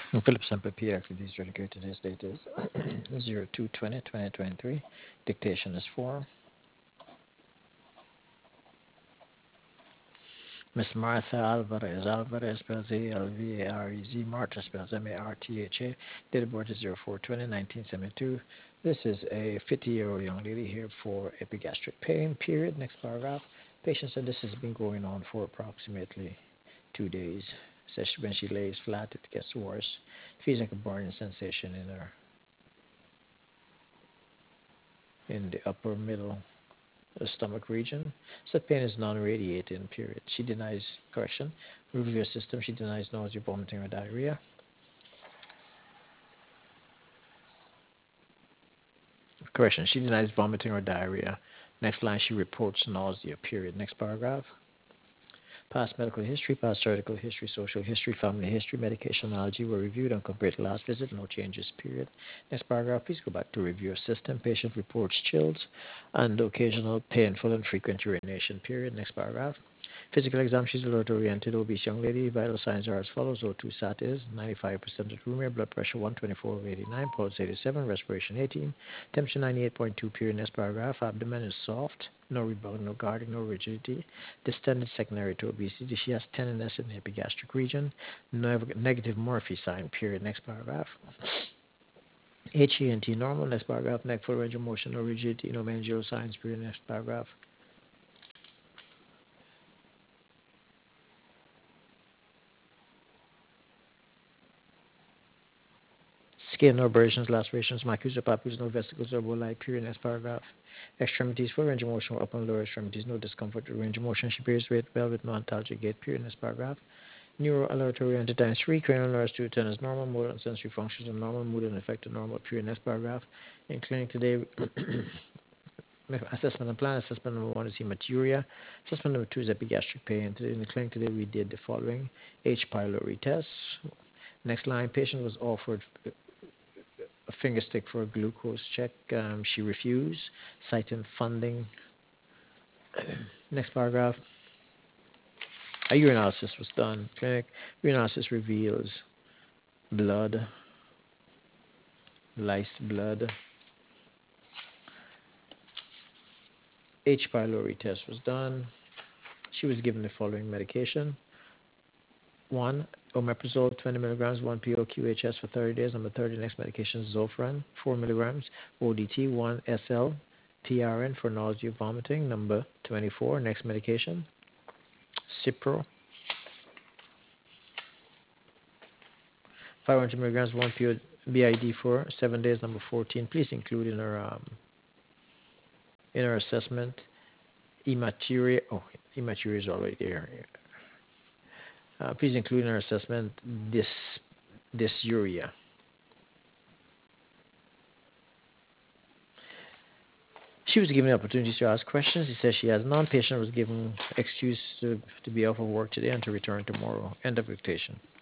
Philip Semper PX, these dedicated today's date is 02/20/2023. Dictation is 4. Miss Martha Alvarez. Alvarez spells Alvarez. Marta spells Martha. Date of birth is 04/20/1972. This is a 50-year-old young lady here for epigastric pain, period. Next paragraph. Patient said this has been going on for approximately 2 days. Says when she lays flat, it gets worse. Feels like a burning sensation in the upper middle stomach region. Said pain is non-radiating, period. She denies, correction, review your system. She denies nausea, vomiting, or diarrhea. Correction, she denies vomiting or diarrhea. Next line, she reports nausea, period. Next paragraph. Past medical history, past surgical history, social history, family history, medication allergy were reviewed and compared to last visit. No changes, period. Next paragraph, please go back to review your system. Patient reports chills and occasional painful and frequent urination, period. Next paragraph. Physical exam, she's alert oriented, obese young lady. Vital signs are as follows. O2 sat is 95% at room air, blood pressure 124/89, pulse 87, respiration 18, temperature 98.2, period. Next paragraph. Abdomen is soft, no rebound, no guarding, no rigidity. Distended secondary to obesity. She has tenderness in the epigastric region. Negative Murphy sign, period. Next paragraph. HENT normal. Next paragraph. Neck full range of motion, no rigidity, no meningeal signs, period. Next paragraph. Skin, no abrasions, lacerations, macula, papules, no vesicles, or boli, period. Next paragraph. Extremities, full range of motion, upper and lower extremities, no discomfort, range of motion. She bears weight well with no antalgic gait, period. Next paragraph. Neuro alert oriented times 3, cranial nerves 2 to 10 is normal, motor and sensory functions are normal, mood and affected normal, period. Next paragraph. In clinic today, assessment and plan. Assessment number 1 is hematuria. Assessment number 2 is epigastric pain. Today in the clinic today we did the following: H. pylori tests. Next line, patient was offered a finger stick for a glucose check. She refused, citing funding. Next paragraph. A urinalysis was done. Clinic urinalysis reveals blood, lice blood. H. pylori test was done. She was given the following medication: 1. Omeprazole 20 milligrams, 1 POQHS for 30 days. Number 30, next medication is Zofran 4 milligrams, ODT 1 SL PRN for nausea, vomiting. Number 24, next medication Cipro 500 milligrams, 1 PO BID for 7 days. Number 14, please include in our assessment hematuria. Oh, hematuria is already there. Please include in our assessment dysuria. She was given the opportunity to ask questions. He says she has none. Patient was given excuse to be off of work today and to return tomorrow. End of dictation.